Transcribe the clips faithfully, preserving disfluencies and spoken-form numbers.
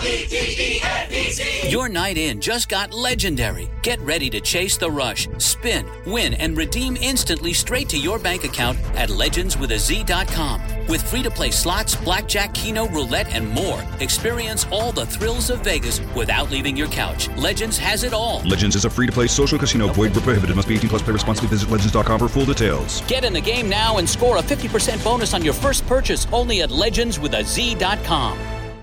Your night in just got legendary. Get ready to chase the rush, spin, win, and redeem instantly straight to your bank account at legends with a z dot com. With free-to-play slots, blackjack, keno, roulette, and more, experience all the thrills of Vegas without leaving your couch. Legends has it all. Legends is a free-to-play social casino. Void where prohibited. Must be eighteen plus. Play responsibly. Visit legends dot com for full details. Get in the game now and score a fifty percent bonus on your first purchase only at legends with a z dot com.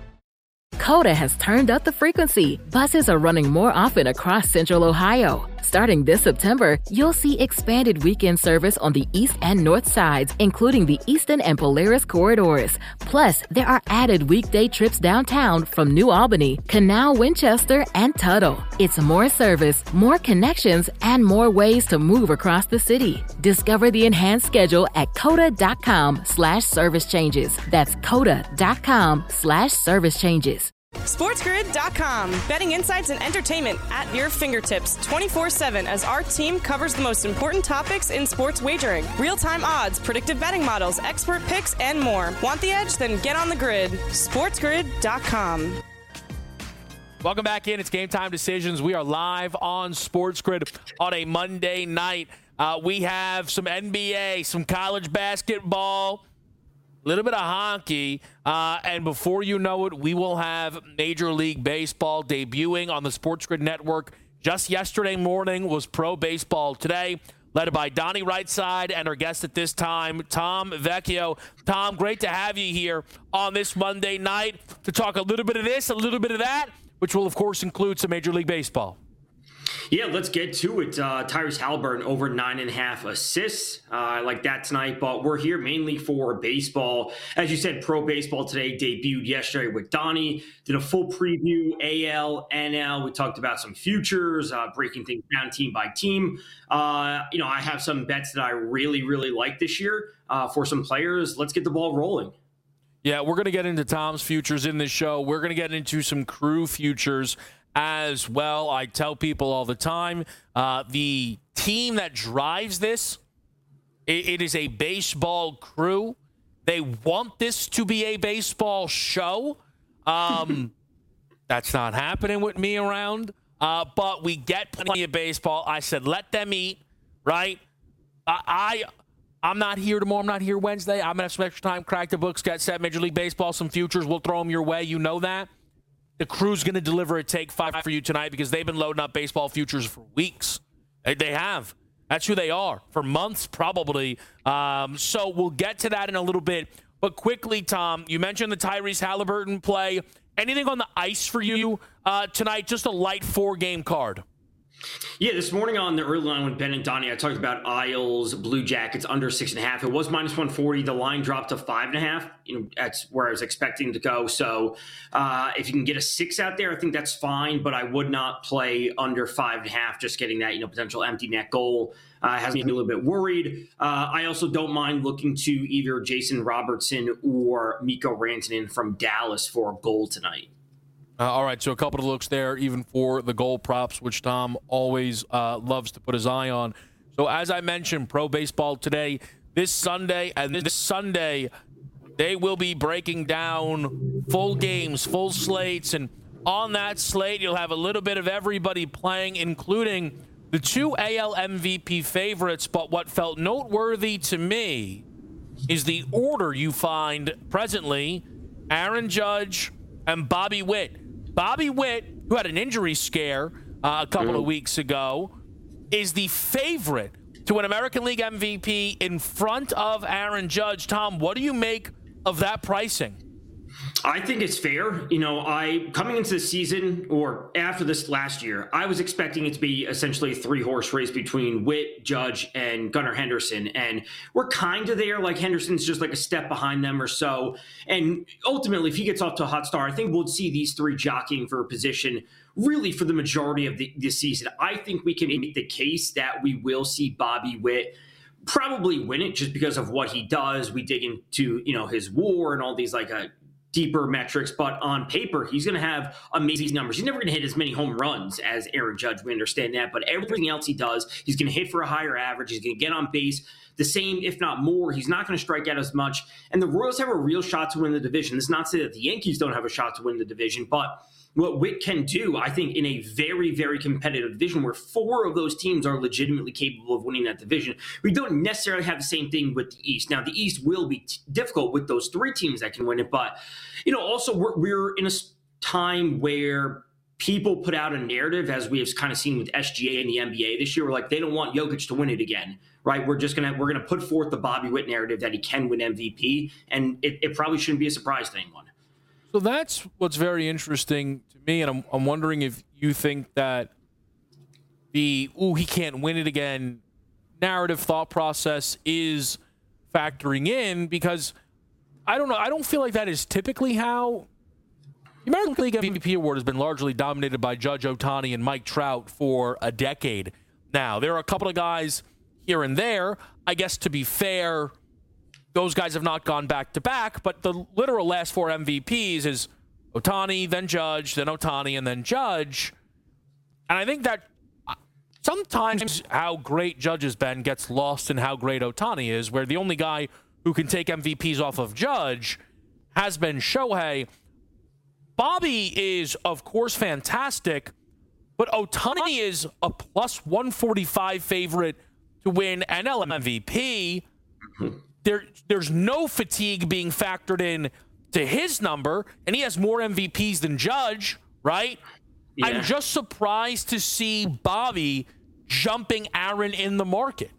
Coda has turned up the frequency. Buses are running more often across Central Ohio. Starting this September, you'll see expanded weekend service on the east and north sides, including the Eastern and Polaris corridors. Plus, there are added weekday trips downtown from New Albany, Canal, Winchester, and Tuttle. It's more service, more connections, and more ways to move across the city. Discover the enhanced schedule at coda.com slash service changes. That's coda.com slash service changes. SportsGrid dot com. Betting insights and entertainment at your fingertips twenty-four seven as our team covers the most important topics in sports wagering. Real-time odds, predictive betting models, expert picks, and more. Want the edge? Then get on the grid. SportsGrid dot com. Welcome back in. It's Game Time Decisions. We are live on SportsGrid on a Monday night. Uh, we have some N B A, some college basketball, a little bit of hockey, uh, and before you know it, we will have Major League Baseball debuting on the SportsGrid Network. Just yesterday morning was Pro Baseball Today, led by Donnie Rightside and our guest at this time, Tom Vecchio. Tom, great to have you here on this Monday night to talk a little bit of this, a little bit of that, which will, of course, include some Major League Baseball. Yeah, let's get to it. Uh, Tyrese Halliburton over nine and a half assists. Uh, I like that tonight, but we're here mainly for baseball. As you said, Pro Baseball Today debuted yesterday with Donnie. Did a full preview, A L, N L. We talked about some futures, uh, breaking things down team by team. Uh, you know, I have some bets that I really, really like this year uh, for some players. Let's get the ball rolling. Yeah, we're going to get into Tom's futures in this show. We're going to get into some crew futures as well. I tell people all the time, uh, the team that drives this, it, it is a baseball crew. They want this to be a baseball show. Um, that's not happening with me around, uh, but we get plenty of baseball. I said, let them eat, right? I, I I'm not here tomorrow. I'm not here Wednesday. I'm going to have some extra time, crack the books, get set, Major League Baseball, some futures. We'll throw them your way. You know that. The crew's going to deliver a take five for you tonight because they've been loading up baseball futures for weeks. They have. That's who they are. For months, probably. Um, so we'll get to that in a little bit. But quickly, Tom, you mentioned the Tyrese Halliburton play. Anything on the ice for you uh, tonight? Just a light four-game card. Yeah, this morning on the early line with Ben and Donnie, I talked about Isles, Blue Jackets under six and a half. It was minus one forty. The line dropped to five and a half. You know, that's where I was expecting to go. So uh, if you can get a six out there, I think that's fine. But I would not play under five and a half. Just getting that, you know, potential empty net goal uh, has me a little bit worried. Uh, I also don't mind looking to either Jason Robertson or Mikko Rantanen from Dallas for a goal tonight. Uh, all right, so a couple of looks there, even for the goal props, which Tom always uh, loves to put his eye on. So as I mentioned, Pro Baseball Today, this Sunday, and this Sunday, they will be breaking down full games, full slates, and on that slate, you'll have a little bit of everybody playing, including the two A L M V P favorites. But what felt noteworthy to me is the order you find presently: Aaron Judge and Bobby Witt. Bobby Witt, who had an injury scare uh, a couple of weeks ago, is the favorite to an American League M V P in front of Aaron Judge. Tom, what do you make of that pricing? I think it's fair. You know, I coming into the season or after this last year, I was expecting it to be essentially a three-horse race between Witt, Judge, and Gunnar Henderson. And we're kind of there. Like Henderson's just like a step behind them or so. And ultimately, if he gets off to a hot start, I think we'll see these three jockeying for a position really for the majority of the, the season. I think we can make the case that we will see Bobby Witt probably win it just because of what he does. We dig into, you know, his war and all these like a deeper metrics, but on paper, he's going to have amazing numbers. He's never going to hit as many home runs as Aaron Judge. We understand that, but everything else he does, he's going to hit for a higher average. He's going to get on base. the same, if not more. He's not going to strike out as much. And the Royals have a real shot to win the division. This is not to say that the Yankees don't have a shot to win the division, but what Witt can do, I think, in a very, very competitive division where four of those teams are legitimately capable of winning that division, we don't necessarily have the same thing with the East. Now, the East will be t- difficult with those three teams that can win it, but, you know, also we're, we're in a time where people put out a narrative, as we have kind of seen with S G A and the N B A this year, where like they don't want Jokic to win it again, right? We're just gonna we're gonna put forth the Bobby Witt narrative that he can win M V P, and it, it probably shouldn't be a surprise to anyone. So that's what's very interesting to me, and I'm, I'm wondering if you think that the, ooh, he can't win it again narrative thought process is factoring in, because I don't know, I don't feel like that is typically how the American League M V P award has been largely dominated by Judge Ohtani and Mike Trout for a decade now. There are a couple of guys here and there. I guess to be fair, those guys have not gone back-to-back, but the literal last four M V Ps is Ohtani, then Judge, then Ohtani, and then Judge. And I think that sometimes how great Judge has been gets lost in how great Ohtani is, where the only guy who can take M V Ps off of Judge has been Shohei. Bobby is, of course, fantastic, but Ohtani is a plus one forty-five favorite to win N L M V P. There, there's no fatigue being factored in to his number, and he has more M V Ps than Judge, right? Yeah. I'm just surprised to see Bobby jumping Aaron in the market.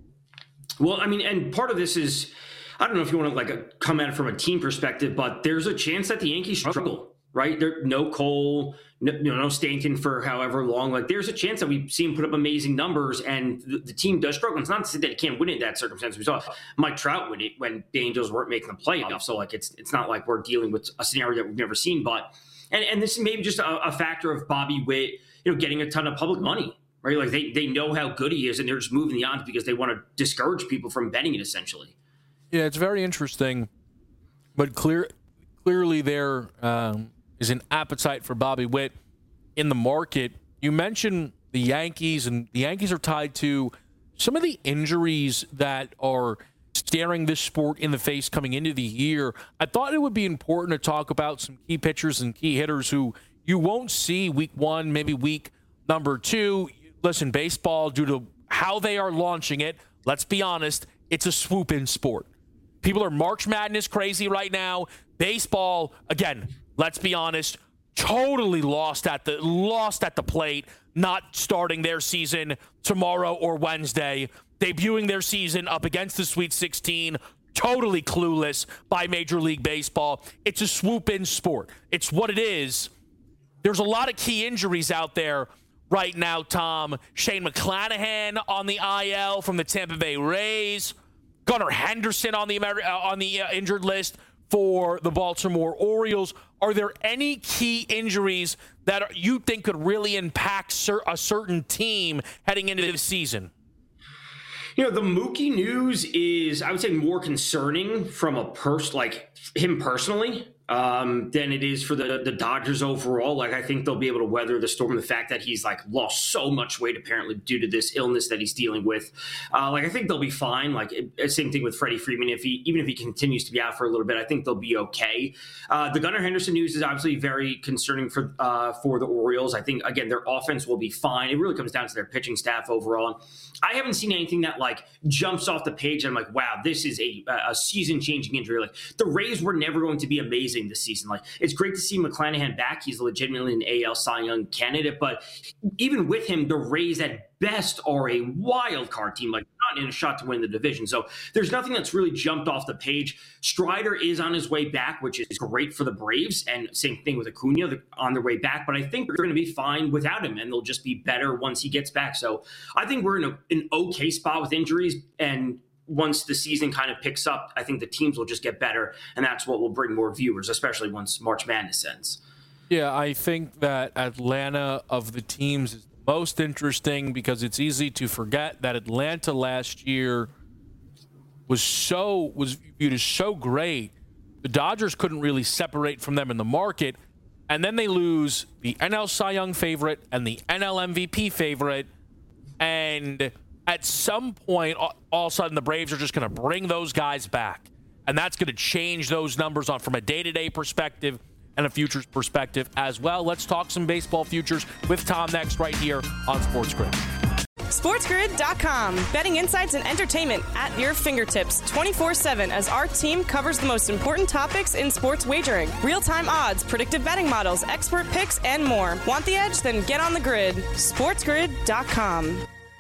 Well, I mean, and part of this is, I don't know if you want to like a, come at it from a team perspective, but there's a chance that the Yankees struggle, right? There, no Cole, no, you know, no Stanton for however long. Like, there's a chance that we see him put up amazing numbers, and the, the team does struggle. It's not to say that he can't win it in that circumstance. We saw Mike Trout win it when the Angels weren't making the playoffs. So, like, it's it's not like we're dealing with a scenario that we've never seen. But and and this is maybe just a, a factor of Bobby Witt, you know, getting a ton of public money, right? Like they they know how good he is, and they're just moving the odds because they want to discourage people from betting it, essentially. Yeah, it's very interesting, but clear clearly there. Um, is an appetite for Bobby Witt in the market. You mentioned the Yankees, and the Yankees are tied to some of the injuries that are staring this sport in the face coming into the year. I thought it would be important to talk about some key pitchers and key hitters who you won't see week one, maybe week number two. Listen, baseball, due to how they are launching it, let's be honest, it's a swoop-in sport. People are March Madness crazy right now. Baseball, again, let's be honest, totally lost at the lost at the plate, not starting their season tomorrow or Wednesday, debuting their season up against the Sweet sixteen, totally clueless by Major League Baseball. It's a swoop-in sport. It's what it is. There's a lot of key injuries out there right now, Tom. Shane McClanahan on the I L from the Tampa Bay Rays. Gunnar Henderson on the Ameri- uh, on the uh, injured list for the Baltimore Orioles. Are there any key injuries that you think could really impact cer- a certain team heading into the season? You know, the Mookie news is, I would say, more concerning from a pers- like him personally um, than it is for the, the Dodgers overall. Like, I think they'll be able to weather the storm. The fact that he's like lost so much weight apparently due to this illness that he's dealing with. Uh, like, I think they'll be fine. Like, it, same thing with Freddie Freeman. If he, even if he continues to be out for a little bit, I think they'll be okay. Uh, the Gunnar Henderson news is obviously very concerning for, uh, for the Orioles. I think, again, their offense will be fine. It really comes down to their pitching staff overall. I haven't seen anything that like jumps off the page and I'm like, wow, this is a, a season-changing injury. Like, the Rays were never going to be amazing this season. Like, it's great to see McClanahan back. He's legitimately an A L Cy Young candidate, but even with him, the Rays at best are a wild card team, like not in a shot to win the division. So there's nothing that's really jumped off the page. Strider is on his way back, which is great for the Braves, and same thing with Acuna, they're on their way back, but I think they're going to be fine without him, and they'll just be better once he gets back. So I think we're in a, an okay spot with injuries, and once the season kind of picks up, I think the teams will just get better, and that's what will bring more viewers, especially once March Madness ends. Yeah, I think that Atlanta of the teams is the most interesting because it's easy to forget that Atlanta last year was so was viewed as so great. The Dodgers couldn't really separate from them in the market, and then they lose the N L Cy Young favorite and the N L M V P favorite, and at some point, all, all of a sudden, the Braves are just going to bring those guys back. And that's going to change those numbers on from a day-to-day perspective and a futures perspective as well. Let's talk some baseball futures with Tom next right here on Sports Grid. SportsGrid dot com. Betting insights and entertainment at your fingertips twenty-four seven as our team covers the most important topics in sports wagering. Real-time odds, predictive betting models, expert picks, and more. Want the edge? Then get on the grid. SportsGrid dot com.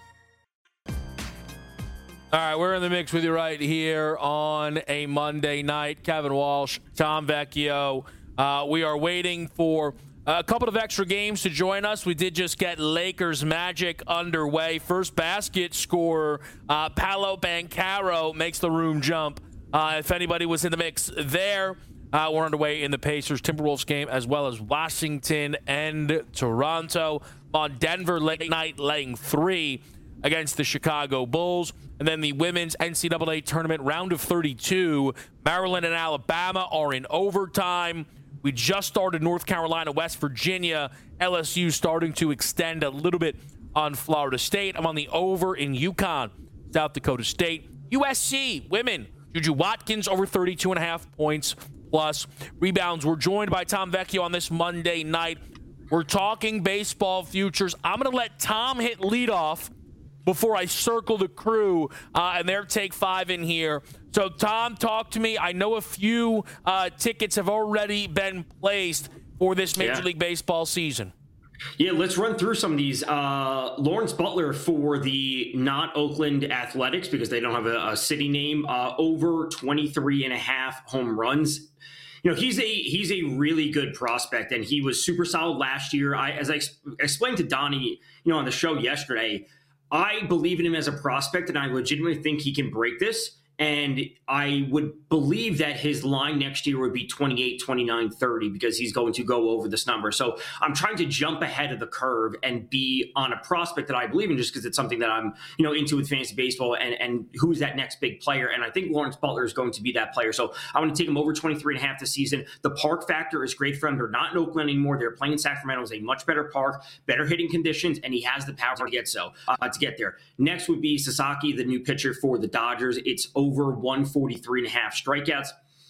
All right, we're in the mix with you right here on a Monday night. Kevin Walsh, Tom Vecchio. Uh, we are waiting for a couple of extra games to join us. We did just get Lakers Magic underway. First basket scorer, uh, Paolo Banchero, makes the room jump. Uh, if anybody was in the mix there, uh, we're underway in the Pacers Timberwolves game, as well as Washington and Toronto. On Denver late night laying three against the Chicago Bulls. And then the women's N C double A tournament round of thirty-two. Maryland and Alabama are in overtime. We just started North Carolina, West Virginia. L S U starting to extend a little bit on Florida State. I'm on the over in UConn, South Dakota State. U S C, women, Juju Watkins over thirty-two and a half points plus rebounds. We're joined by Tom Vecchio on this Monday night. We're talking baseball futures. I'm going to let Tom hit leadoff before I circle the crew uh, and their take five in here. So, Tom, talk to me. I know a few uh, tickets have already been placed for this Major yeah. League Baseball season. Yeah, let's run through some of these. Uh, Lawrence Butler for the not Oakland Athletics, because they don't have a, a city name, uh, over twenty-three and a half home runs. You know, he's a he's a really good prospect, and he was super solid last year. I, as I ex- explained to Donnie, you know, on the show yesterday, I believe in him as a prospect, and I legitimately think he can break this. And I would believe that his line next year would be twenty-eight, twenty-nine, thirty, because he's going to go over this number. So I'm trying to jump ahead of the curve and be on a prospect that I believe in, just because it's something that I'm, you know, into with fantasy baseball, and, and who's that next big player. And I think Lawrence Butler is going to be that player. So I'm going to take him over twenty-three and a half this season. The park factor is great for him. They're not in Oakland anymore. They're playing in Sacramento. It's a much better park, better hitting conditions, and he has the power to get so uh, to get there. Next would be Sasaki, the new pitcher for the Dodgers. It's over one forty-three and a half strikeouts.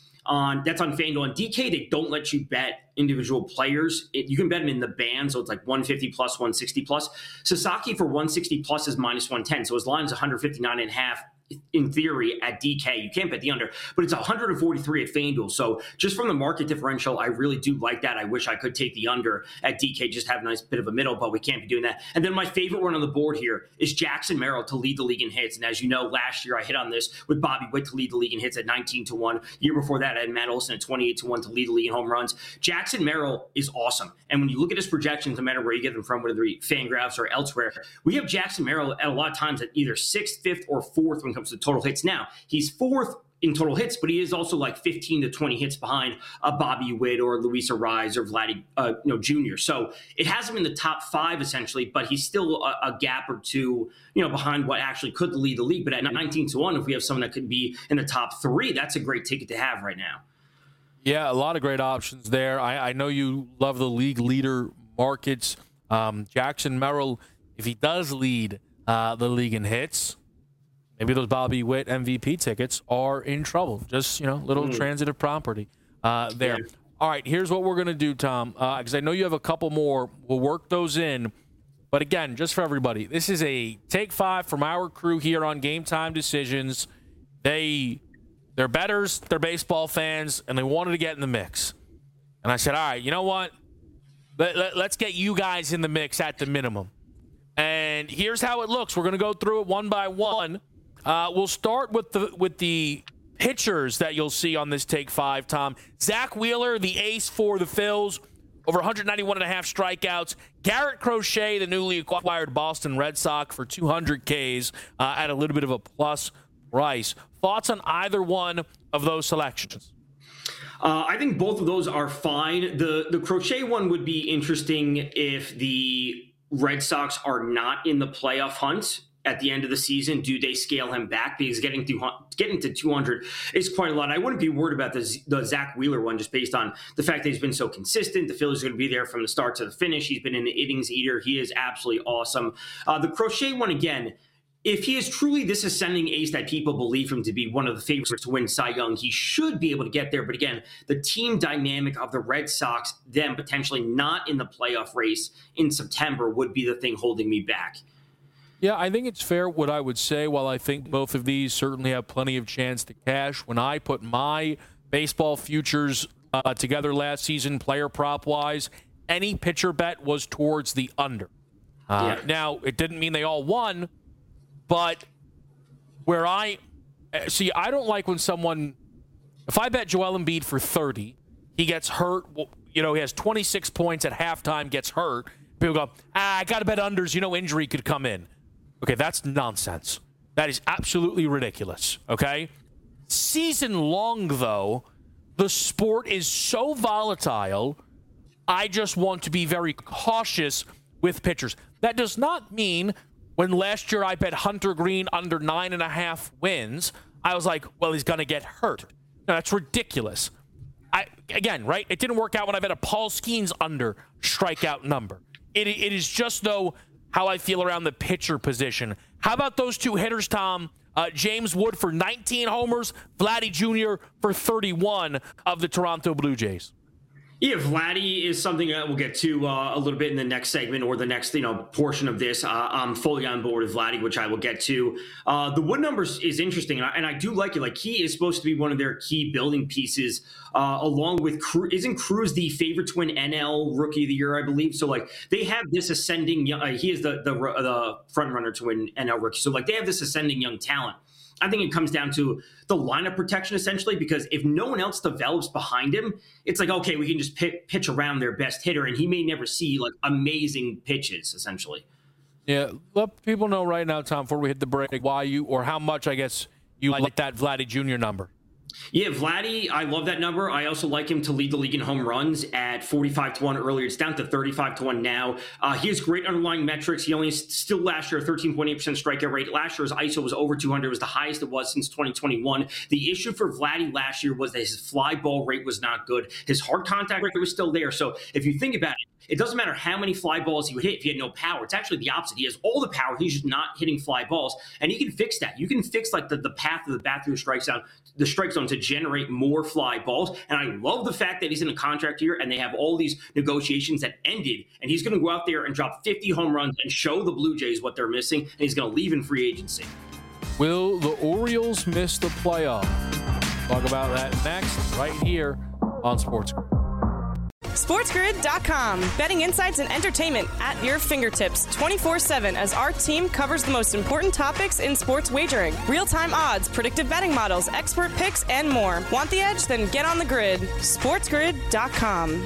On that's on FanDuel. On D K, they don't let you bet individual players. It, you can bet them in the band, so it's like one fifty plus, one sixty plus. Sasaki for one sixty plus is minus one ten, so his line is one fifty-nine and a half. In theory, at D K, you can't bet the under, but it's one forty-three at FanDuel. So just from the market differential, I really do like that. I wish I could take the under at D K, just have a nice bit of a middle, but we can't be doing that. And then my favorite one on the board here is Jackson Merrill to lead the league in hits. And as you know, last year I hit on this with Bobby Witt to lead the league in hits at nineteen to one. Year before that, I had Matt Olson at twenty-eight to one to lead the league in home runs. Jackson Merrill is awesome. And when you look at his projections, no matter where you get them from, whether it's Fangraphs or elsewhere, we have Jackson Merrill at a lot of times at either sixth, fifth, or fourth when it comes to total hits. Now, he's fourth in total hits, but he is also like fifteen to twenty hits behind a Bobby Witt or Luis Arraez or Vladdy, uh, you know, Junior So it has him in the top five essentially, but he's still a, a gap or two, you know, behind what actually could lead the league. But at nineteen to one, if we have someone that could be in the top three, that's a great ticket to have right now. Yeah, a lot of great options there. I, I know you love the league leader markets. Um, Jackson Merrill, if he does lead uh, the league in hits, maybe those Bobby Witt M V P tickets are in trouble. Just, you know, little mm. transitive property uh, there. Yeah. All right, here's what we're going to do, Tom, because uh, I know you have a couple more. We'll work those in. But again, just for everybody, this is a take five from our crew here on Game Time Decisions. They, they're bettors, they're baseball fans, and they wanted to get in the mix. And I said, all right, you know what? Let, let, let's get you guys in the mix at the minimum. And here's how it looks. We're going to go through it one by one. Uh, we'll start with the with the pitchers that you'll see on this take five, Tom. Zach Wheeler, the ace for the Phils, over one ninety-one and a half strikeouts. Garrett Crochet, the newly acquired Boston Red Sox, for two hundred Ks uh, at a little bit of a plus price. Thoughts on either one of those selections? Uh, I think both of those are fine. The the Crochet one would be interesting if the Red Sox are not in the playoff hunt at the end of the season. Do they scale him back? Because getting to getting to two hundred is quite a lot. I wouldn't be worried about the, the Zach Wheeler one, just based on the fact that he's been so consistent. The Phillies are going to be there from the start to the finish. He's been an innings eater. He is absolutely awesome. Uh, the Crochet one, again, if he is truly this ascending ace that people believe him to be, one of the favorites to win Cy Young, he should be able to get there. But again, the team dynamic of the Red Sox, them potentially not in the playoff race in September, would be the thing holding me back. Yeah, I think it's fair what I would say. While I think both of these certainly have plenty of chance to cash, when I put my baseball futures uh, together last season, player prop-wise, any pitcher bet was towards the under. Uh, yeah. Now, it didn't mean they all won, but where I – see, I don't like when someone – if I bet Joel Embiid for thirty, he gets hurt, you know, he has twenty-six points at halftime, gets hurt, people go, ah, I got to bet unders, you know, injury could come in. Okay, that's nonsense. That is absolutely ridiculous, okay? Season long, though, the sport is so volatile, I just want to be very cautious with pitchers. That does not mean when last year I bet Hunter Green under nine and a half wins, I was like, well, he's going to get hurt. No, that's ridiculous. I Again, right? It didn't work out when I bet a Paul Skeens under strikeout number. It It is just, though, how I feel around the pitcher position. How about those two hitters, Tom? Uh, James Wood for nineteen homers, Vladdy Junior for thirty-one of the Toronto Blue Jays. Yeah, Vladdy is something that we'll get to uh, a little bit in the next segment or the next, you know, portion of this. Uh, I'm fully on board with Vladdy, which I will get to. Uh, the Wood numbers is interesting, and I, and I do like it. Like, he is supposed to be one of their key building pieces, uh, along with Cruz. Isn't Cruz the favorite to win N L Rookie of the Year, I believe? So, like, they have this ascending young, uh, he is the, the the front runner to win N L Rookie. So, like, they have this ascending young talent. I think it comes down to the lineup protection, essentially, because if no one else develops behind him, it's like, okay, we can just p- pitch around their best hitter, and he may never see, like, amazing pitches, essentially. Yeah, let people know right now, Tom, before we hit the break, why you, or how much, I guess, you like that Vladdy Junior number. Yeah, Vladdy, I love that number. I also like him to lead the league in home runs at forty-five to one earlier. It's down to thirty-five to one now. Uh, he has great underlying metrics. He only still last year, thirteen point eight percent strikeout rate. Last year, his I S O was over two hundred. It was the highest it was since twenty twenty-one. The issue for Vladdy last year was that his fly ball rate was not good. His hard contact rate was still there. So if you think about it, it doesn't matter how many fly balls he would hit if he had no power. It's actually the opposite. He has all the power. He's just not hitting fly balls. And he can fix that. You can fix like the, the path of the bat through the strike zone, the strike zone to generate more fly balls. And I love the fact that he's in a contract year and they have all these negotiations that ended. And he's going to go out there and drop fifty home runs and show the Blue Jays what they're missing. And he's going to leave in free agency. Will the Orioles miss the playoff? Talk about that next, right here on Sports Grid. SportsGrid dot com. Betting insights and entertainment at your fingertips twenty-four seven as our team covers the most important topics in sports wagering. Real-time odds, predictive betting models, expert picks, and more. Want the edge? Then get on the grid. SportsGrid dot com.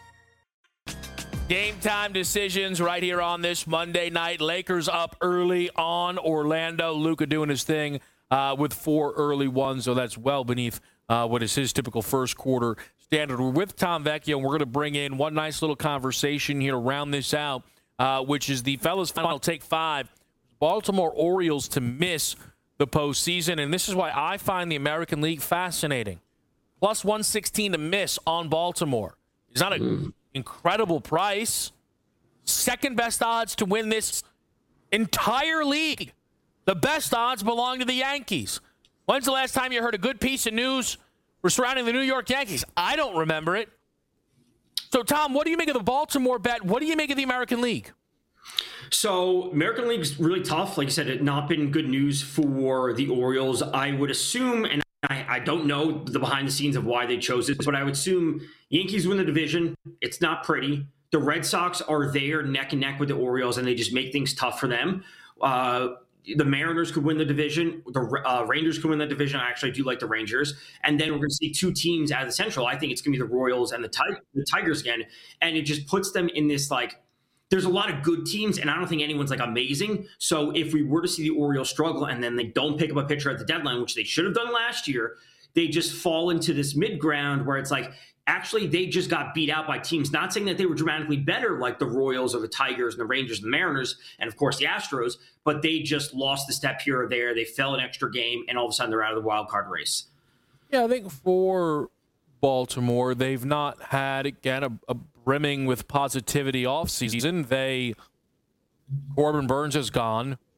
Game time decisions right here on this Monday night. Lakers up early on Orlando. Luka doing his thing uh, with four early ones, so that's well beneath uh, what is his typical first quarter standard. We're with Tom Vecchio, and we're going to bring in one nice little conversation here to round this out, uh, which is the fellas' final take five. Baltimore Orioles to miss the postseason, and this is why I find the American League fascinating. Plus one sixteen to miss on Baltimore. It's not an incredible price. Second best odds to win this entire league. The best odds belong to the Yankees. When's the last time you heard a good piece of news surrounding the New York Yankees? I don't remember it. So, Tom, what do you make of the Baltimore bet? What do you make of the American League? So, American League's really tough. Like I said, it not been good news for the Orioles. I would assume, and I, I don't know the behind the scenes of why they chose it, but I would assume Yankees win the division. It's not pretty. The Red Sox are there neck and neck with the Orioles, and they just make things tough for them. Uh, The Mariners could win the division. The uh, Rangers could win the division. I actually do like the Rangers. And then we're going to see two teams out of the Central. I think it's going to be the Royals and the, Tig- the Tigers again. And it just puts them in this, like, there's a lot of good teams, and I don't think anyone's, like, amazing. So if we were to see the Orioles struggle and then they don't pick up a pitcher at the deadline, which they should have done last year, they just fall into this mid-ground where it's like, actually, they just got beat out by teams. Not saying that they were dramatically better like the Royals or the Tigers and the Rangers and the Mariners and, of course, the Astros, but they just lost the step here or there. They fell an extra game, and all of a sudden they're out of the wild card race. Yeah, I think for Baltimore, they've not had, again, a, a brimming with positivity offseason. They, Corbin Burns is gone.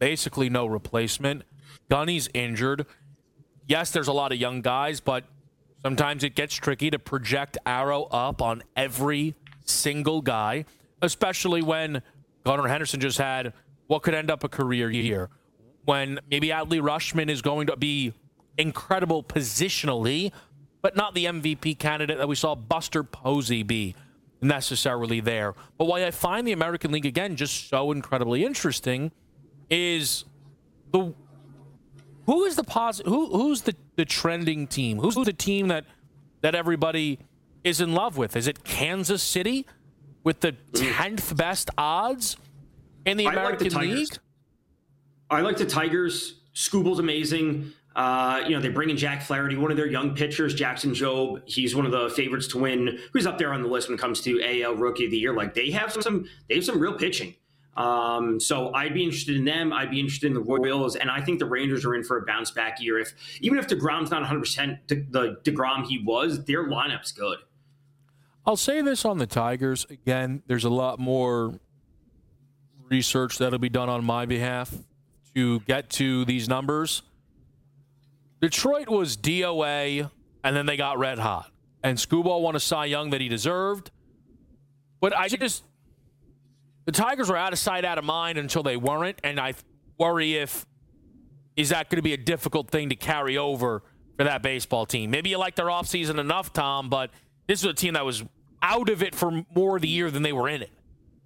basically no replacement. Gunny's injured. Yes, there's a lot of young guys, but sometimes it gets tricky to project Arrow up on every single guy, especially when Gunnar Henderson just had what could end up a career year. When maybe Adley Rutschman is going to be incredible positionally, but not the M V P candidate that we saw Buster Posey be necessarily there. But why I find the American League, again, just so incredibly interesting is the who is the posi- who who's the, the trending team? Who's the team that that everybody is in love with? Is it Kansas City with the tenth best odds in the American I like the League? I like the Tigers. Scooble's amazing. Uh, you know, they bring in Jack Flaherty, one of their young pitchers, Jackson Jobe. He's one of the favorites to win. Who's up there on the list when it comes to A L Rookie of the Year? Like they have some, they have some real pitching. Um, so I'd be interested in them. I'd be interested in the Royals, and I think the Rangers are in for a bounce back year. If even if DeGrom's not one hundred percent the DeGrom he was, their lineup's good. I'll say this on the Tigers again. There's a lot more research that'll be done on my behalf to get to these numbers. Detroit was D O A, and then they got red hot. And Scuball won a Cy Young that he deserved. But I just, the Tigers were out of sight, out of mind until they weren't. And I worry if, is that going to be a difficult thing to carry over for that baseball team? Maybe you like their offseason enough, Tom, but this was a team that was out of it for more of the year than they were in it.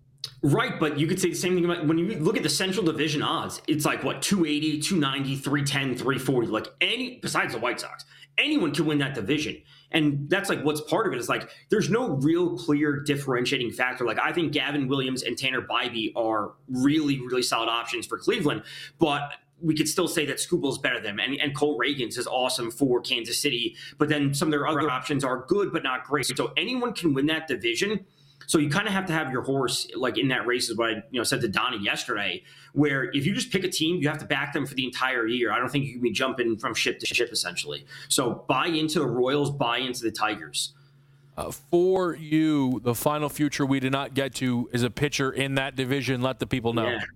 Right, but you could say the same thing about when you look at the Central Division odds. It's like, what, two eighty, two ninety, three ten, three forty. Like any, besides the White Sox, anyone can win that division. And that's like what's part of it is like there's no real clear differentiating factor. Like I think Gavin Williams and Tanner Bybee are really, really solid options for Cleveland. But we could still say that Scooble's better than them. And, and Cole Reagans is awesome for Kansas City. But then some of their other options are good but not great. So anyone can win that division. So you kind of have to have your horse like in that race is what I you know said to Donnie yesterday, where if you just pick a team, you have to back them for the entire year. I don't think you can be jumping from ship to ship essentially. So buy into the Royals, buy into the Tigers. Uh, for you, the final future we did not get to is a pitcher in that division. Let the people know. Yeah.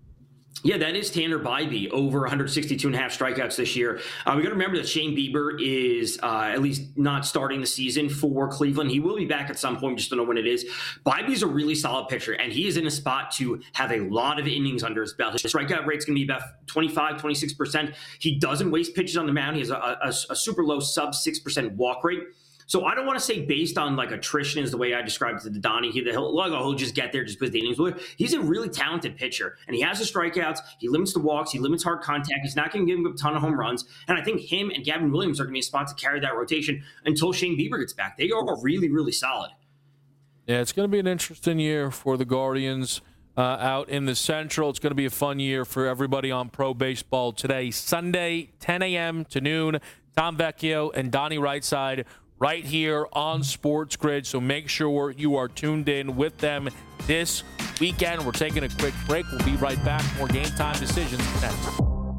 Yeah, that is Tanner Bybee, over one sixty-two and a half strikeouts this year. Uh, we got to remember that Shane Bieber is uh, at least not starting the season for Cleveland. He will be back at some point, just don't know when it is. Bybee's a really solid pitcher, and he is in a spot to have a lot of innings under his belt. His strikeout rate's going to be about twenty-five, twenty-six percent. He doesn't waste pitches on the mound. He has a, a, a super low sub six percent walk rate. So I don't want to say based on like attrition is the way I described it to Donnie. He, he'll, he'll just get there just because the innings will. He's a really talented pitcher, and he has the strikeouts. He limits the walks. He limits hard contact. He's not going to give him a ton of home runs. And I think him and Gavin Williams are going to be a spot to carry that rotation until Shane Bieber gets back. They are really, really solid. Yeah, it's going to be an interesting year for the Guardians uh, out in the Central. It's going to be a fun year for everybody on Pro Baseball today. Sunday, ten a.m. to noon. Tom Vecchio and Donnie Rightside right here on Sports Grid. So make sure you are tuned in with them this weekend. We're taking a quick break. We'll be right back. More Game Time Decisions next.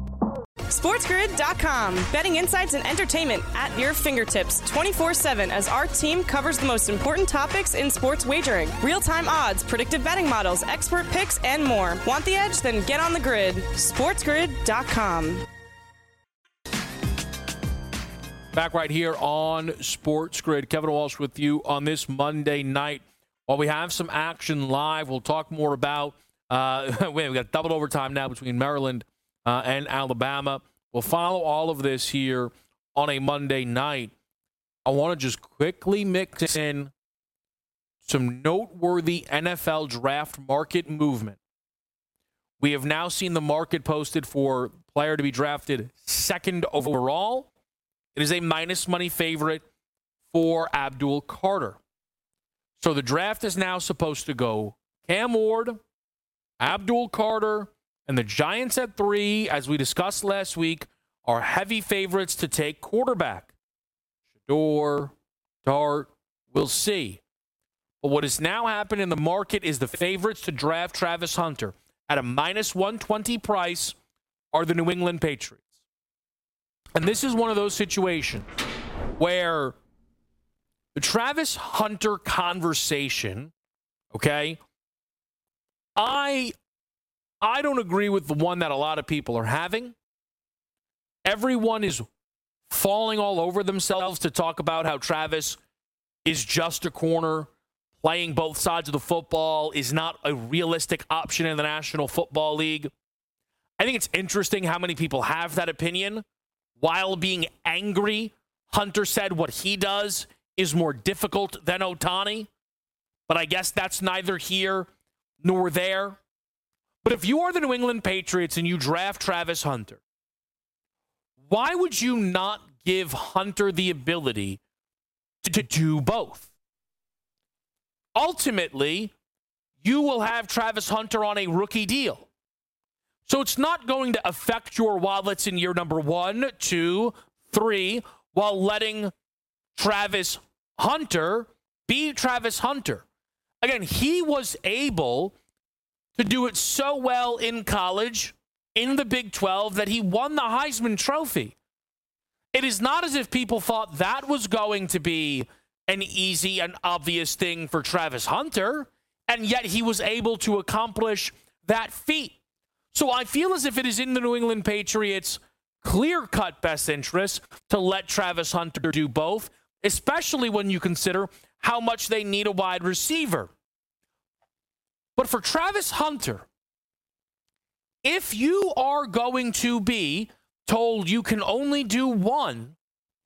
sports grid dot com. Betting insights and entertainment at your fingertips twenty-four seven as our team covers the most important topics in sports wagering. Real-time odds, predictive betting models, expert picks, and more. Want the edge? Then get on the grid. sports grid dot com. Back right here on Sports Grid. Kevin Walsh with you on this Monday night. While we have some action live, we'll talk more about, uh, wait, we got double overtime now between Maryland uh, and Alabama. We'll follow all of this here on a Monday night. I want to just quickly mix in some noteworthy N F L draft market movement. We have now seen the market posted for player to be drafted second overall. It is a minus money favorite for Abdul Carter. So the draft is now supposed to go Cam Ward, Abdul Carter, and the Giants at three, as we discussed last week, are heavy favorites to take quarterback. Shador, Dart, we'll see. But what has now happened in the market is the favorites to draft Travis Hunter at a minus one twenty price are the New England Patriots. And this is one of those situations where the Travis Hunter conversation, okay, I I don't agree with the one that a lot of people are having. Everyone is falling all over themselves to talk about how Travis is just a corner, playing both sides of the football, is not a realistic option in the National Football League. I think it's interesting how many people have that opinion. While being angry, Hunter said what he does is more difficult than Ohtani. But I guess that's neither here nor there. But if you are the New England Patriots and you draft Travis Hunter, why would you not give Hunter the ability to, to do both? Ultimately, you will have Travis Hunter on a rookie deal. So it's not going to affect your wallets in year number one, two, three, while letting Travis Hunter be Travis Hunter. Again, he was able to do it so well in college, in the Big twelve, that he won the Heisman Trophy. It is not as if people thought that was going to be an easy and obvious thing for Travis Hunter, and yet he was able to accomplish that feat. So I feel as if it is in the New England Patriots' clear-cut best interest to let Travis Hunter do both, especially when you consider how much they need a wide receiver. But for Travis Hunter, if you are going to be told you can only do one,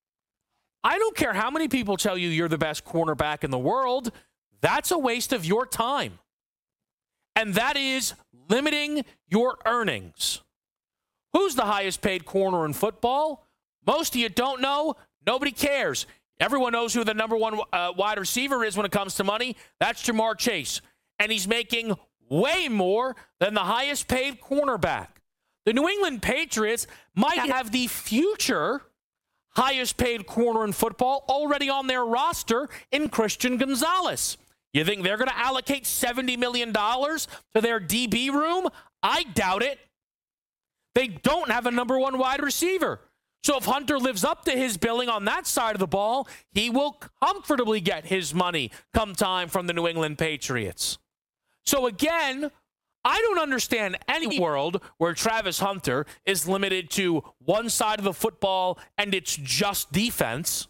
I don't care how many people tell you you're the best cornerback in the world, that's a waste of your time. And that is limiting your earnings. Who's the highest paid corner in football? Most of you don't know. Nobody cares. Everyone knows who the number one uh, wide receiver is when it comes to money. That's Jamar Chase. And he's making way more than the highest paid cornerback. The New England Patriots might have the future highest paid corner in football already on their roster in Christian Gonzalez. You think they're going to allocate seventy million dollars to their D B room? I doubt it. They don't have a number one wide receiver. So if Hunter lives up to his billing on that side of the ball, he will comfortably get his money come time from the New England Patriots. So again, I don't understand any world where Travis Hunter is limited to one side of the football and it's just defense.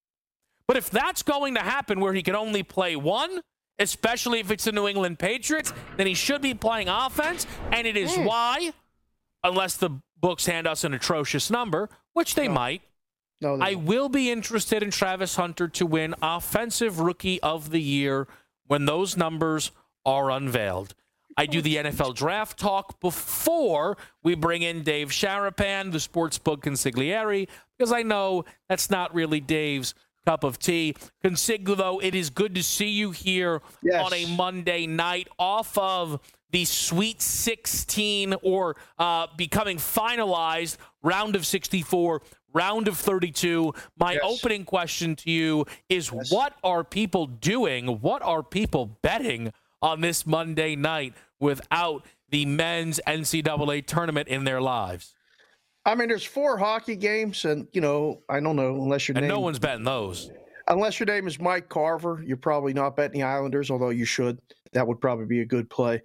But if that's going to happen where he can only play one, especially if it's the New England Patriots, then he should be playing offense. And it is mm. why, unless the books hand us an atrocious number, which they no. might, no, I won't. will be interested in Travis Hunter to win Offensive Rookie of the Year when those numbers are unveiled. I do the N F L draft talk before we bring in Dave Sharapan, the sportsbook consigliere, because I know that's not really Dave's cup of tea. Consiglio, it is good to see you here yes. on a Monday night off of the Sweet sixteen or uh, becoming finalized round of sixty-four, round of thirty-two. My yes. opening question to you is yes. what are people doing? What are people betting on this Monday night without the men's N C double A tournament in their lives? I mean, there's four hockey games, and, you know, I don't know, unless your and name... no one's betting those. Unless your name is Mike Carver, you're probably not betting the Islanders, although you should. That would probably be a good play.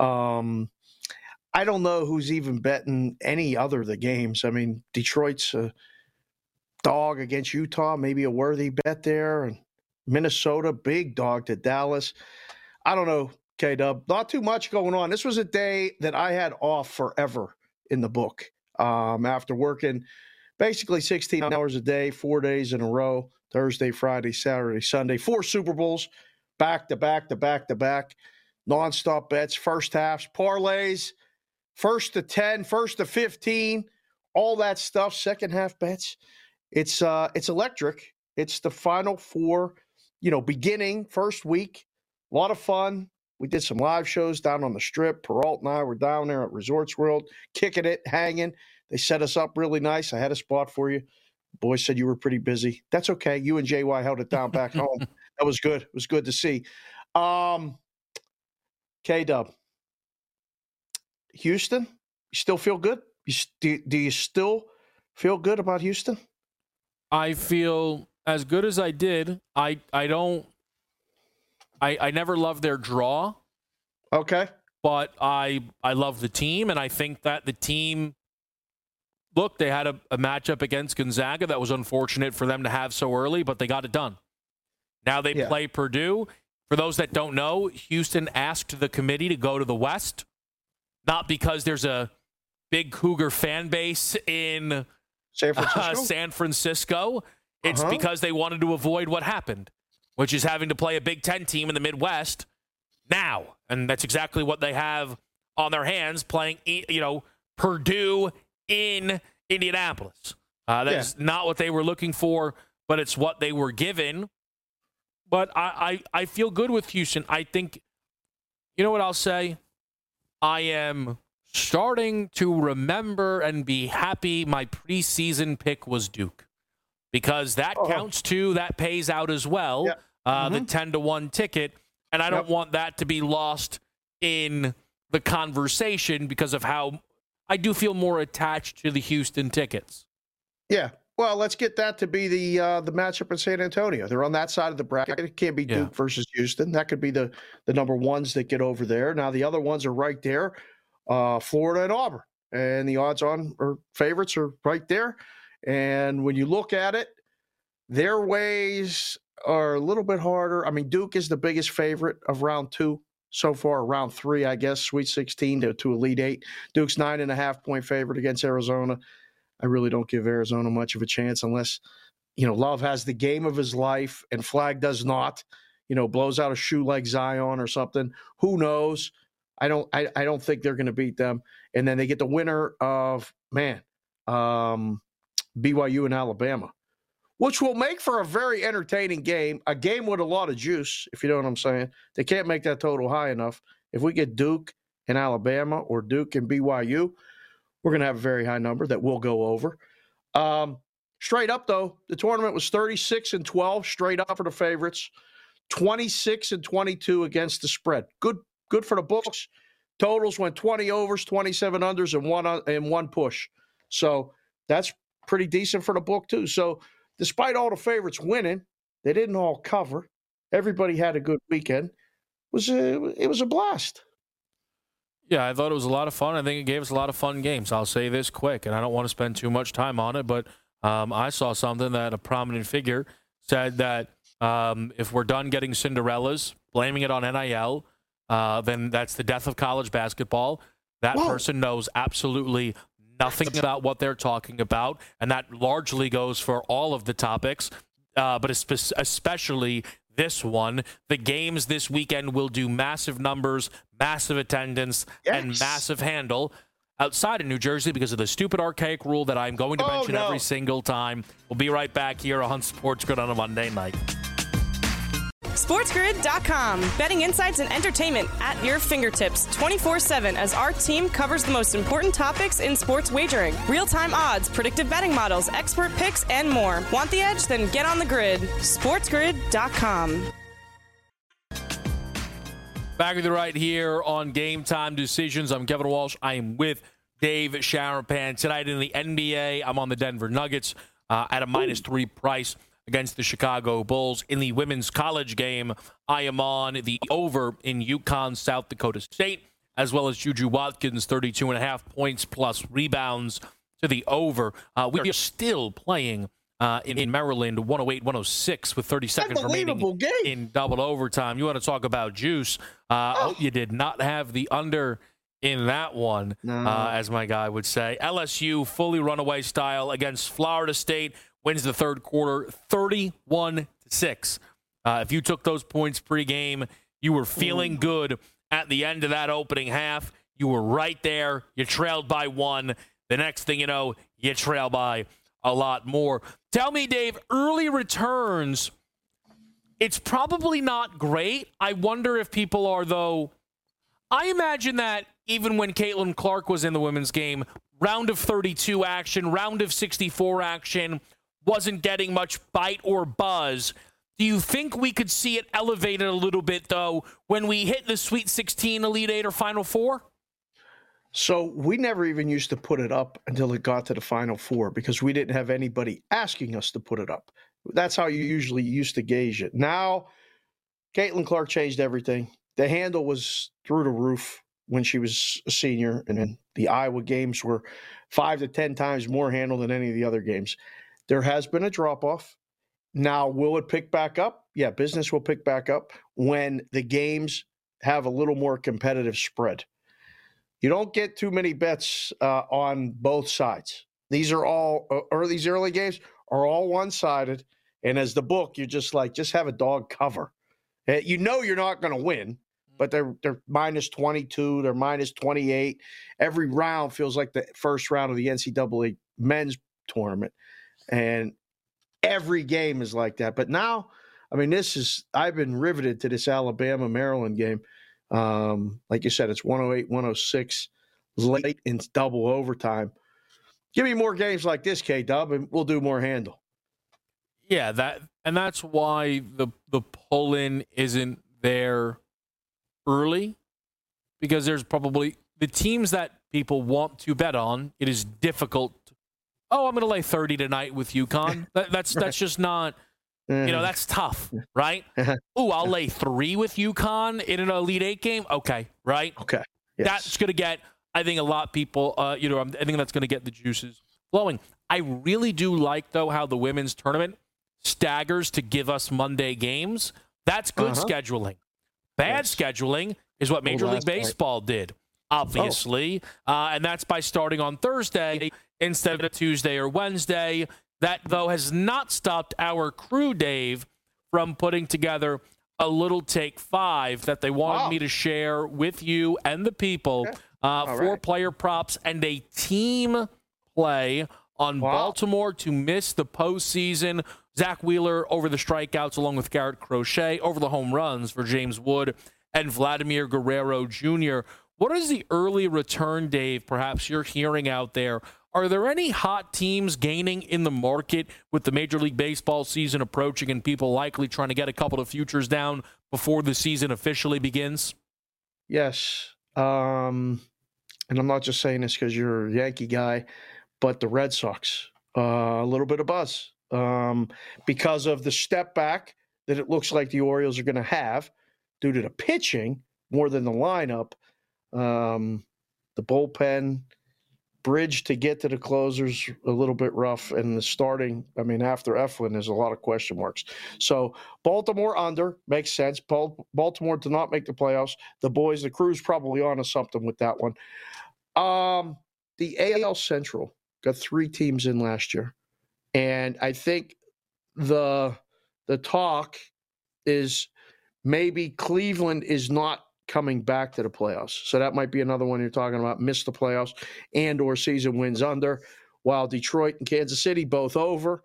Um, I don't know who's even betting any other of the games. I mean, Detroit's a dog against Utah, maybe a worthy bet there. And Minnesota, big dog to Dallas. I don't know, K-Dub. Not too much going on. This was a day that I had off forever in the book. Um, after working basically sixteen hours a day, four days in a row, Thursday, Friday, Saturday, Sunday, four Super Bowls, back to back to back to back, nonstop bets, first halves, parlays, first to ten, first to fifteen, all that stuff, second half bets. It's uh, it's electric. It's the Final Four, you know, beginning, first week, a lot of fun. We did some live shows down on the Strip. Peralt and I were down there at Resorts World, kicking it, hanging. They set us up really nice. I had a spot for you. The boys said you were pretty busy. That's okay. You and J Y held it down back home. That was good. It was good to see. Um, K-Dub. Houston, you still feel good? You st- do you still feel good about Houston? I feel as good as I did. I, I don't. I, I never loved their draw. Okay. but I I love the team, and I think that the team, look, they had a, a matchup against Gonzaga that was unfortunate for them to have so early, but they got it done. Now they yeah. play Purdue. For those that don't know, Houston asked the committee to go to the West, not because there's a big Cougar fan base in San Francisco. Uh, San Francisco. It's uh-huh. because they wanted to avoid what happened, which is having to play a Big Ten team in the Midwest now. And that's exactly what they have on their hands, playing, you know, Purdue in Indianapolis. Uh, that's yeah. not what they were looking for, but it's what they were given. But I, I, I feel good with Houston. I think, you know what I'll say? I am starting to remember and be happy my preseason pick was Duke. Because that oh. counts too. That pays out as well. Yeah. Uh, mm-hmm. The ten to one ticket. And I don't yep. want that to be lost in the conversation because of how I do feel more attached to the Houston tickets. Yeah. Well, let's get that to be the uh, the matchup in San Antonio. They're on that side of the bracket. It can't be Duke yeah. versus Houston. That could be the, the number ones that get over there. Now, the other ones are right there, uh, Florida and Auburn. And the odds on or favorites are right there. And when you look at it, their ways are a little bit harder. I mean, Duke is the biggest favorite of round two so far, round three, I guess, Sweet sixteen to, to Elite Eight. Duke's nine and a half point favorite against Arizona. I really don't give Arizona much of a chance unless, you know, Love has the game of his life and Flag does not, you know, blows out a shoe like Zion or something. Who knows? I don't, I, I don't think they're going to beat them. And then they get the winner of, man, um, B Y U and Alabama, which will make for a very entertaining game, a game with a lot of juice, if you know what I'm saying. They can't make that total high enough. If we get Duke and Alabama or Duke and B Y U, we're going to have a very high number that we'll go over. Um, straight up, though, the tournament was thirty-six and twelve straight up for the favorites, twenty-six and twenty-two against the spread. Good good for the books. Totals went twenty overs, twenty-seven unders, and one, and one push. So that's pretty decent for the book, too. So despite all the favorites winning, they didn't all cover. Everybody had a good weekend. It was a, it was a blast. Yeah, I thought it was a lot of fun. I think it gave us a lot of fun games. I'll say this quick, and I don't want to spend too much time on it, but um, I saw something that a prominent figure said that um, if we're done getting Cinderellas, blaming it on N I L, uh, then that's the death of college basketball. That Whoa. person knows absolutely nothing about what they're talking about, and that largely goes for all of the topics, uh, but especially this one. The games this weekend will do massive numbers, massive attendance, yes. and massive handle outside of New Jersey because of the stupid archaic rule that I'm going to oh, mention no. every single time. We'll be right back here on Sports Grid on a Monday night. SportsGrid dot com. Betting insights and entertainment at your fingertips twenty-four seven as our team covers the most important topics in sports wagering. Real-time odds, predictive betting models, expert picks, and more. Want the edge? Then get on the grid. SportsGrid dot com. Back with you right here on Game Time Decisions. I'm Kevin Walsh. I am with Dave Sharapan. Tonight in the N B A, I'm on the Denver Nuggets uh, at a minus three price against the Chicago Bulls. In the women's college game, I am on the over in UConn, South Dakota State, as well as Juju Watkins, thirty-two and a half points plus rebounds to the over. Uh, we are still playing uh, in, in Maryland, one oh eight one oh six with thirty seconds remaining game. in double overtime. You want to talk about juice. Uh, oh. You did not have the under in that one, no. uh, as my guy would say. L S U fully runaway style against Florida State. Wins the third quarter, thirty-one to six. Uh, if you took those points pregame, you were feeling good at the end of that opening half. You were right there. You trailed by one. The next thing you know, you trail by a lot more. Tell me, Dave, early returns, it's probably not great. I wonder if people are, though. I imagine that even when Caitlin Clark was in the women's game, round of thirty-two action, round of sixty-four action, wasn't getting much bite or buzz. Do you think we could see it elevated a little bit, though, when we hit the Sweet sixteen, Elite Eight, or Final Four? So we never even used to put it up until it got to the Final Four because we didn't have anybody asking us to put it up. That's how you usually used to gauge it. Now, Caitlin Clark changed everything. The handle was through the roof when she was a senior, and then the Iowa games were five to ten times more handled than any of the other games. There has been a drop-off. Now, will it pick back up? Yeah, business will pick back up when the games have a little more competitive spread. You don't get too many bets uh, on both sides. These are all, uh, or these early games are all one-sided. And as the book, you're just like, just have a dog cover. Uh, you know you're not going to win, but they're they're minus twenty-two, they're minus twenty-eight. Every round feels like the first round of the N C double A men's tournament. And every game is like that. But now, I mean, this is, I've been riveted to this Alabama-Maryland game. Um, like you said, it's one oh eight, one oh six, late in double overtime. Give me more games like this, K-Dub, and we'll do more handle. Yeah, that and that's why the the pull-in isn't there early, because there's probably the teams that people want to bet on. It is difficult. Oh, I'm going to lay thirty tonight with UConn. That, that's right. That's just not. You know, that's tough, right? Ooh, I'll lay three with UConn in an Elite Eight game. Okay, right? Okay. Yes. That's going to get, I think, a lot of people, uh, you know, I think that's going to get the juices flowing. I really do like, though, how the women's tournament staggers to give us Monday games. That's good uh-huh. scheduling. Bad yes. scheduling is what Major League Baseball part. did, obviously. Oh. Uh, and that's by starting on Thursday instead of Tuesday or Wednesday. That, though, has not stopped our crew, Dave, from putting together a little take five that they wanted wow. me to share with you and the people okay. uh, for right. player props and a team play on wow. Baltimore to miss the postseason. Zach Wheeler over the strikeouts along with Garrett Crochet, over the home runs for James Wood and Vladimir Guerrero Junior What is the early return, Dave, perhaps you're hearing out there? Are there any hot teams gaining in the market with the Major League Baseball season approaching and people likely trying to get a couple of futures down before the season officially begins? Yes. Um, and I'm not just saying this because you're a Yankee guy, but the Red Sox, uh, a little bit of buzz um, because of the step back that it looks like the Orioles are going to have due to the pitching more than the lineup. Um, the bullpen bridge to get to the closers a little bit rough, and the starting, I mean, after Eflin, there's a lot of question marks. So Baltimore under makes sense. Baltimore did not make the playoffs. The boys, the crew's probably on to something with that one. Um, the A L Central got three teams in last year, and I think the the talk is maybe Cleveland is not coming back to the playoffs. So that might be another one you're talking about, miss the playoffs and or season wins under, while Detroit and Kansas City both over.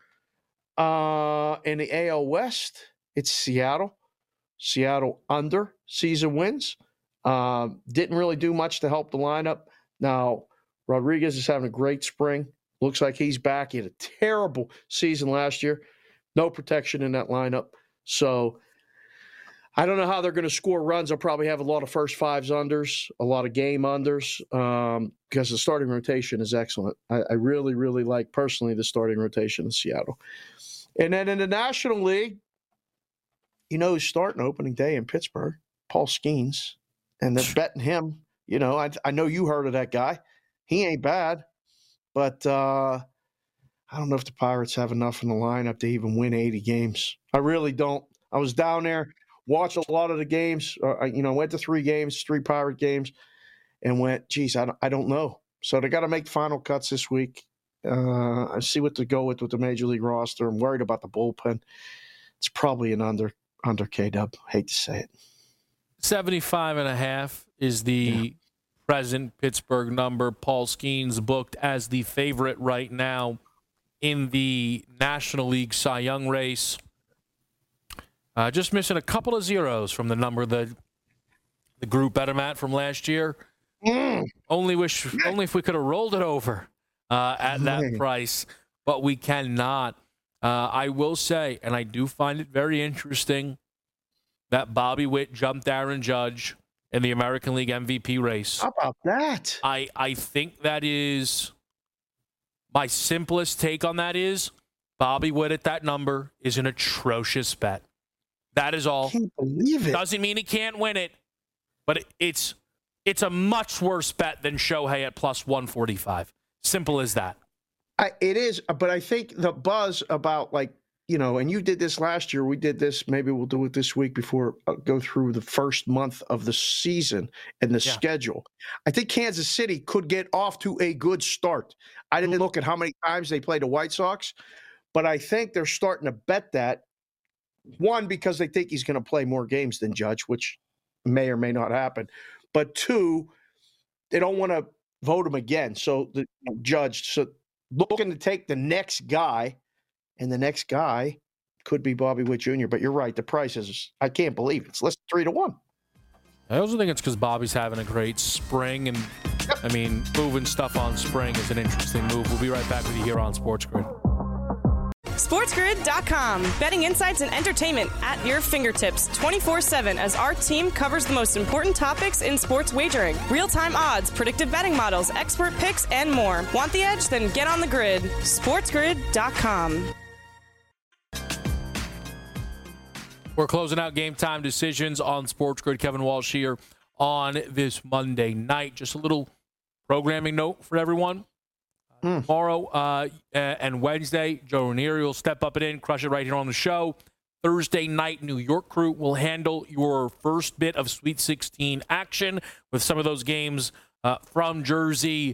Uh, in the A L West, it's Seattle. Seattle under season wins. Uh, didn't really do much to help the lineup. Now, Rodriguez is having a great spring. Looks like he's back. He had a terrible season last year. No protection in that lineup. So I don't know how they're going to score runs. They'll probably have a lot of first fives unders, a lot of game unders, um, because the starting rotation is excellent. I, I really, really like, personally, the starting rotation in Seattle. And then in the National League, you know who's starting opening day in Pittsburgh? Paul Skeens. And they're betting him. You know, I, I know you heard of that guy. He ain't bad. But uh, I don't know if the Pirates have enough in the lineup to even win eighty games. I really don't. I was down there. Watched a lot of the games, uh, you know, went to three games, three Pirate games, and went, geez, I don't, I don't know. So they got to make final cuts this week. Uh, I see what to go with with the Major League roster. I'm worried about the bullpen. It's probably an under, under K-Dub. Hate to say it. seventy-five and a half is the yeah. present Pittsburgh number. Paul Skeens booked as the favorite right now in the National League Cy Young race. Uh, just missing a couple of zeros from the number that the group bet him at from last year. Mm. Only wish, only if we could have rolled it over uh, at that mm. price, but we cannot. Uh, I will say, and I do find it very interesting, that Bobby Witt jumped Aaron Judge in the American League M V P race. How about that? I, I think that is my simplest take on that is Bobby Witt at that number is an atrocious bet. That is all. I can't believe it. Doesn't mean he can't win it, but it's it's a much worse bet than Shohei at plus one forty-five. Simple as that. I, it is, but I think the buzz about, like, you know, and you did this last year. We did this. Maybe we'll do it this week before uh, go through the first month of the season and the yeah. schedule. I think Kansas City could get off to a good start. I didn't look at how many times they played the White Sox, but I think they're starting to bet that. One, because they think he's going to play more games than Judge, which may or may not happen. But two, they don't want to vote him again. So the Judge, so looking to take the next guy. And the next guy could be Bobby Witt Junior But you're right. The price is, I can't believe it. It's less than three to one. I also think it's because Bobby's having a great spring. And, yep. I mean, moving stuff on spring is an interesting move. We'll be right back with you here on Sports Grid. SportsGrid dot com. Betting insights and entertainment at your fingertips twenty-four seven as our team covers the most important topics in sports wagering. Real-time odds, predictive betting models, expert picks, and more. Want the edge? Then get on the grid. SportsGrid dot com. We're closing out game time decisions on Sports Grid. Kevin Walsh here on this Monday night. Just a little programming note for everyone. Mm. Tomorrow uh, and Wednesday, Joe Ranieri will step up and in, crush it right here on the show. Thursday night, New York crew will handle your first bit of Sweet sixteen action with some of those games uh, from Jersey.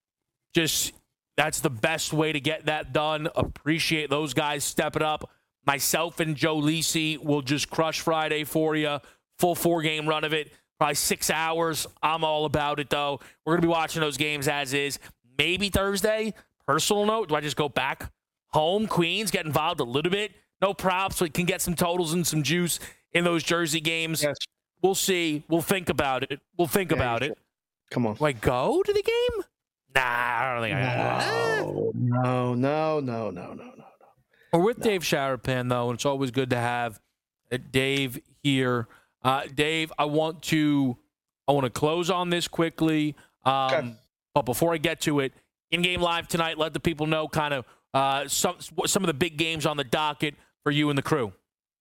Just, that's the best way to get that done. Appreciate those guys stepping up. Myself and Joe Lisi will just crush Friday for you. Full four-game run of it. Probably six hours. I'm all about it, though. We're going to be watching those games as is. Maybe Thursday. Personal note, do I just go back home, Queens, get involved a little bit? No props, so we can get some totals and some juice in those Jersey games. Yes. We'll see. We'll think about it. We'll think yeah, about it. Come on. Do I go to the game? Nah, I don't think I no, no, no, no, no, no, no. We're with no. Dave Sharapan, though, and it's always good to have Dave here. Uh, Dave, I want to I want to close on this quickly. Um, okay. But before I get to it, in-game live tonight, let the people know kind of uh, some some of the big games on the docket for you and the crew.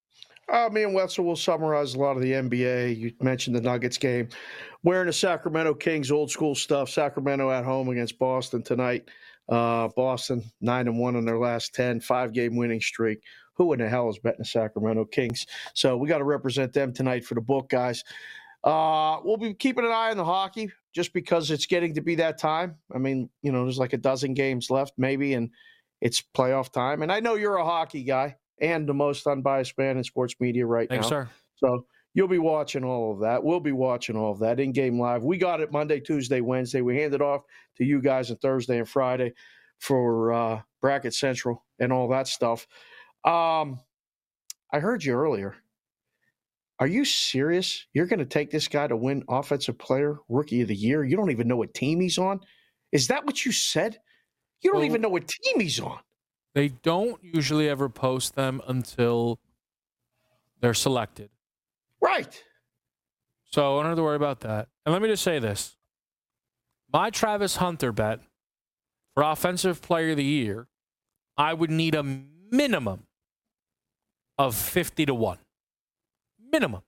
Uh, me and Wetzel will summarize a lot of the N B A. You mentioned the Nuggets game. Wearing the Sacramento Kings old school stuff. Sacramento at home against Boston tonight. Uh, Boston, nine and one in their last ten, five-game winning streak. Who in the hell is betting the Sacramento Kings? So we got to represent them tonight for the book, guys. Uh, we'll be keeping an eye on the hockey just because it's getting to be that time. I mean, you know, there's like a dozen games left maybe, and it's playoff time. And I know you're a hockey guy and the most unbiased man in sports media right Thanks, now. Sir. So you'll be watching all of that. We'll be watching all of that in-game live. We got it Monday, Tuesday, Wednesday. We hand it off to you guys on Thursday and Friday for uh, Bracket Central and all that stuff. Um, I heard you earlier. Are you serious? You're going to take this guy to win Offensive Player Rookie of the Year? You don't even know what team he's on? Is that what you said? You don't well, even know what team he's on. They don't usually ever post them until they're selected. Right. So I don't have to worry about that. And let me just say this. My Travis Hunter bet for Offensive Player of the Year, I would need a minimum of fifty to one. Minimum.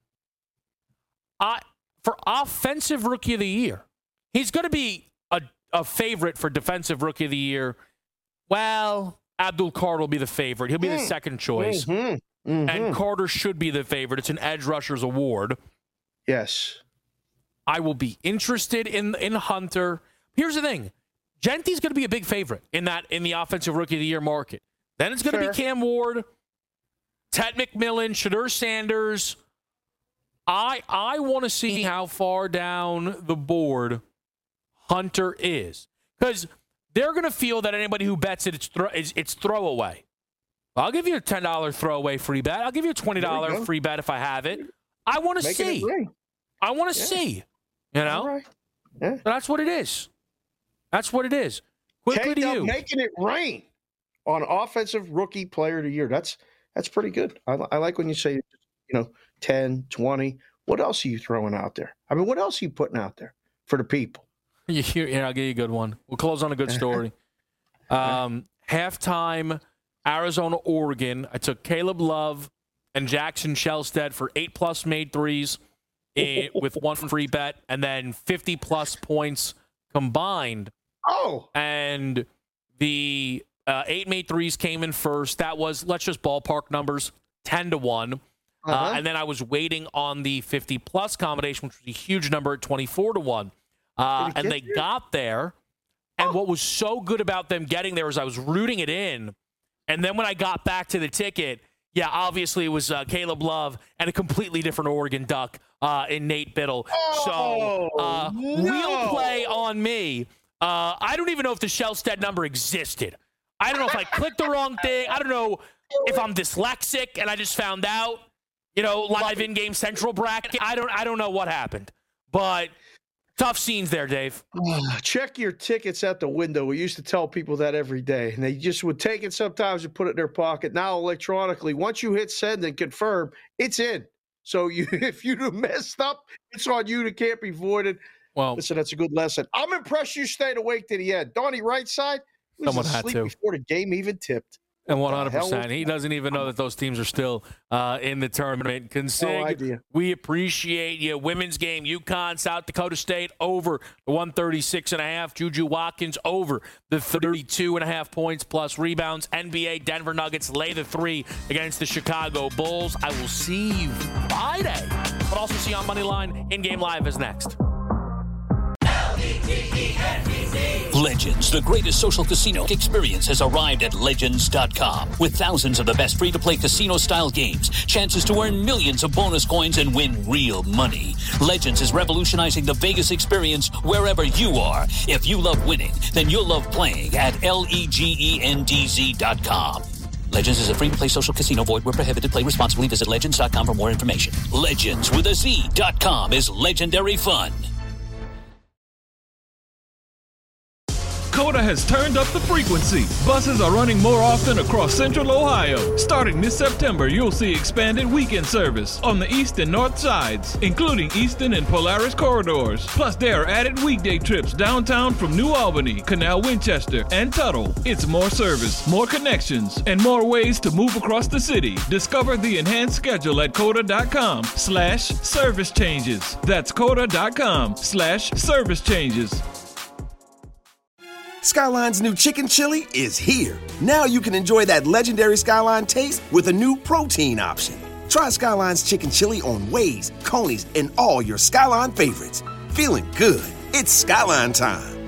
I for Offensive Rookie of the Year, he's going to be a, a favorite for Defensive Rookie of the Year. Well, Abdul Carter will be the favorite. He'll be mm. the second choice. Mm-hmm. Mm-hmm. And Carter should be the favorite. It's an Edge Rushers Award. Yes. I will be interested in, in Hunter. Here's the thing. Genty's going to be a big favorite in that in the Offensive Rookie of the Year market. Then it's going to be Cam Ward, Ted McMillan, Shedeur Sanders. I I want to see how far down the board Hunter is. Because they're going to feel that anybody who bets it, it's, throw, it's, it's throwaway. I'll give you a ten dollars throwaway free bet. I'll give you a twenty dollars free bet if I have it. I want to see. I want to yeah. see. You know? Right. Yeah. That's what it is. That's what it is. Quickly Take to up you. Making it rain on Offensive Rookie Player of the Year. That's that's pretty good. I, I like when you say, you know, ten, twenty. What else are you throwing out there? I mean, what else are you putting out there for the people? Yeah, I'll give you a good one. We'll close on a good story. um, halftime, Arizona, Oregon. I took Caleb Love and Jackson Shellstead for eight-plus made threes. in, with one free bet, and then fifty plus points combined. Oh, and the uh, eight made threes came in first. That was, let's just ballpark numbers, ten to one. Uh-huh. Uh, and then I was waiting on the fifty plus combination, which was a huge number at twenty-four to one. Uh, and they there? got there. And oh. what was so good about them getting there is I was rooting it in. And then when I got back to the ticket, yeah, obviously it was uh, Caleb Love and a completely different Oregon Duck uh, in Nate Biddle. Oh, so uh, no. wheel play on me. Uh, I don't even know if the Shellstead number existed. I don't know if I clicked the wrong thing. I don't know if I'm dyslexic and I just found out, you know, live in-game central bracket. I don't I don't know what happened. But tough scenes there, Dave. Check your tickets at the window. We used to tell people that every day, and they just would take it sometimes and put it in their pocket. Now, electronically, once you hit send and confirm, it's in. So you, if you messed up, it's on you. It can't be voided. Well, listen, that's a good lesson. I'm impressed you stayed awake to the end. Donnie Rightside was someone asleep had to. before the game even tipped. And one hundred percent. He doesn't even know that those teams are still uh, in the tournament. Consig, no idea. We appreciate you. Women's game, UConn, South Dakota State over the one thirty-six and a half. Juju Watkins over the thirty-two and a half points plus rebounds. N B A, Denver Nuggets lay the three against the Chicago Bulls. I will see you Friday, but also see you on Moneyline. In-game live is next. Legends, the greatest social casino experience, has arrived at Legends dot com. With thousands of the best free-to-play casino-style games, chances to earn millions of bonus coins and win real money. Legends is revolutionizing the Vegas experience wherever you are. If you love winning, then you'll love playing at L-E-G-E-N-D-Z dot com. Legends is a free-to-play social casino. Void where prohibited. Play responsibly. Visit Legends dot com for more information. Legends with a Z dot com is legendary fun. Coda has turned up the frequency. Buses are running more often across Central Ohio. Starting this September, you'll see expanded weekend service on the east and north sides, including Eastern and Polaris corridors. Plus, there are added weekday trips downtown from New Albany, Canal Winchester, and Tuttle. It's more service, more connections, and more ways to move across the city. Discover the enhanced schedule at Coda.com slash service changes. That's Coda.com slash service changes. Skyline's new chicken chili is here. Now you can enjoy that legendary Skyline taste with a new protein option. Try Skyline's chicken chili on Waze, Coney's, and all your Skyline favorites. Feeling good. It's Skyline time.